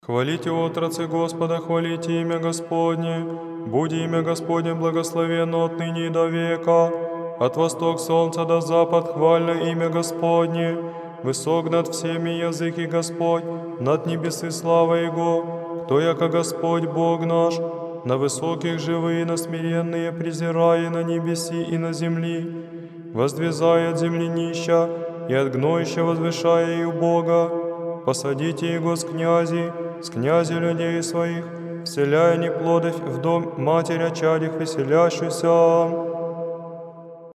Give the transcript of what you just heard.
Хвалите отрацы Господа, хвалите имя Господне, буди имя Господне благословенно отныне и до века. От восток солнца до запад хвально имя Господне, высок над всеми языки Господь, над небесы слава Его. Кто яко Господь Бог наш, на высоких живые, на смиренные презирая на небеси и на земли, воздвизая от земли нища и от гноища возвышая и Бога. Посадите Его с князи людей своих, вселяя неплодовь в дом матери чадих веселящуюся.